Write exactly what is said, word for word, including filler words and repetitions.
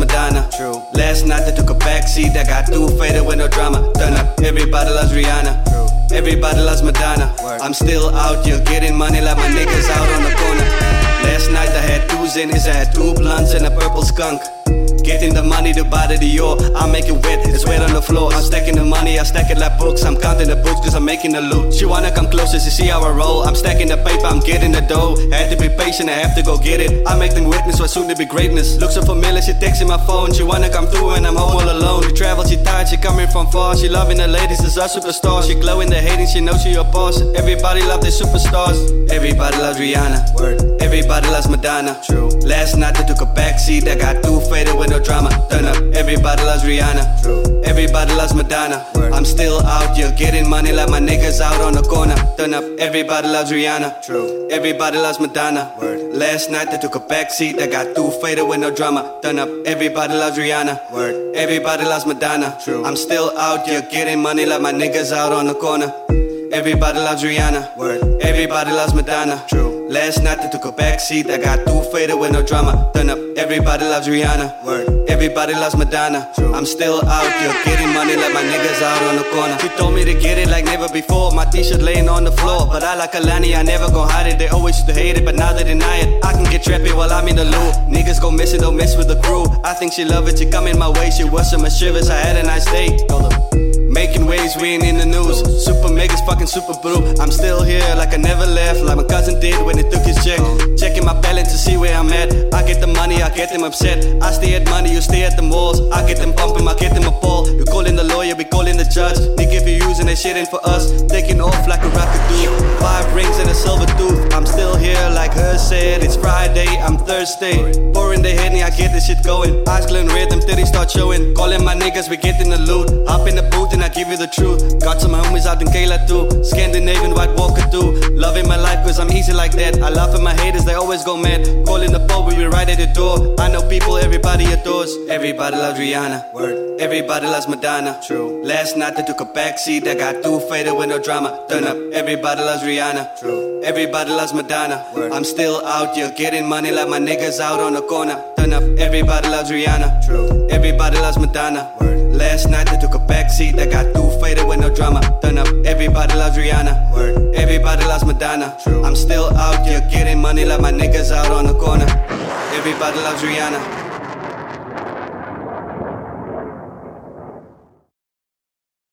Madonna. True. Last night I took a backseat, I got too faded with no drama. Turn up, everybody loves Rihanna. True. Everybody loves Madonna. Word. I'm still out here getting money like my niggas out on the corner. Last night I had two Zinnies, I had two blunts and a purple skunk. Getting the money to buy the Dior, I make it wet, it's wet on the floor. I'm stacking the money, I stack it like books. I'm counting the books cause I'm making the loot. She wanna come closer to see how I roll. I'm stacking the paper, I'm getting the dough. Had to be patient, I have to go get it. I make them witness what's soon to be greatness. Looks so familiar, she texting my phone. She wanna come through and I'm home all alone. She travel, she tired, she coming from far. She loving the ladies, it's a superstar. She glowing the hating, she knows she a boss. Everybody love their superstars. Everybody loves Rihanna. Word. Everybody loves Madonna. True. Last night I took a backseat, I got too faded with no drama. Turn up, everybody loves Rihanna. True. Everybody loves Madonna. Word. I'm still out here getting money like my niggas out on the corner. Turn up, everybody loves Rihanna. True. Everybody loves Madonna. Word. Last night I took a backseat, I got too faded with no drama. Turn up, everybody loves Rihanna. Word. Everybody loves Madonna. True. I'm still out here getting money like my niggas out on the corner. Everybody loves Rihanna. Word. Everybody loves Madonna. True. Last night I took a backseat, I got too faded with no drama. Turn up, everybody loves Rihanna. Word. Everybody loves Madonna. True. I'm still out here getting money like my niggas out on the corner. She told me to get it like never before. My t-shirt laying on the floor, but I like Alani, I never gon' hide it. They always used to hate it, but now they deny it. I can get trappy while I'm in the loop. Niggas go missing, don't mess with the crew. I think she love it, she come in my way. She was some shivers, I had a nice day. Making waves, we ain't in the news. Super megas, fucking super blue. I'm still here like I never left, like my cousin did when he took his check. Checking my balance to see where I'm at. I get the money, I get them upset. I stay at money, you stay at the malls. I get them bumping, I get them appalled. You calling the lawyer, we calling the judge. Nigga, if you using that shit ain't for us. Taking off like a rocket dude. Five rings and a silver tooth. I'm still here like her said. It's Friday, I'm Thursday. Pouring the Henny, I get this shit going. Eyes glowing red, them titties start showing. Calling my niggas, we getting the loot. Hop in the booth and I give you the truth. Got some homies out in Kayla too. Scandinavian White Walker too. Loving my life cause I'm easy like that. I laugh at my haters, they always go mad. Calling the pub, we be right at the door. I know people everybody adores. Everybody loves Rihanna. Word. Everybody loves Madonna. True. Last night I took a backseat, I got too faded with no drama. Turn up, everybody loves Rihanna. True. Everybody loves Madonna. Word. I'm still out here getting money like my niggas out on the corner. Turn up, everybody loves Rihanna. True. Everybody loves Madonna. Word. Last night I took a backseat, I got too faded with no drama. Turn up, everybody loves Rihanna. Word. Everybody loves Madonna. True. I'm still out here getting money like my niggas out on the corner. Everybody loves Rihanna.